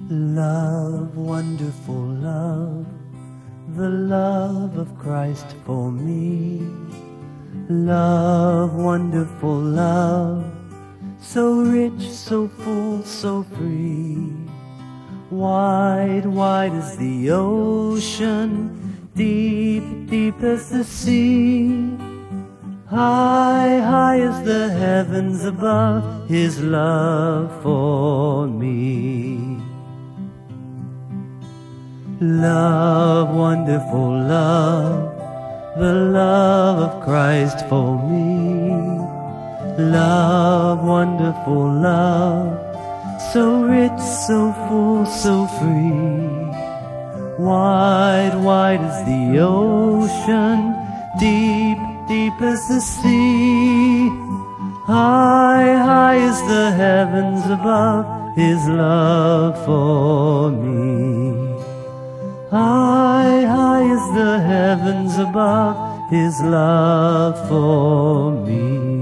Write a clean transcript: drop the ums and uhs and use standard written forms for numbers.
Love, wonderful love, the love of Christ for me. Love, wonderful love, so rich, so full, so free. Wide, wide as the ocean, deep, deep as the sea. High, high as the heavens above, His love for me. Love, wonderful love, the love of Christ for me. Love, wonderful love, so rich, so full, so free. Wide, wide as the ocean, deep, deep as the sea. High, high as the heavens above, His love for me. High, high as the heavens above, His love for me.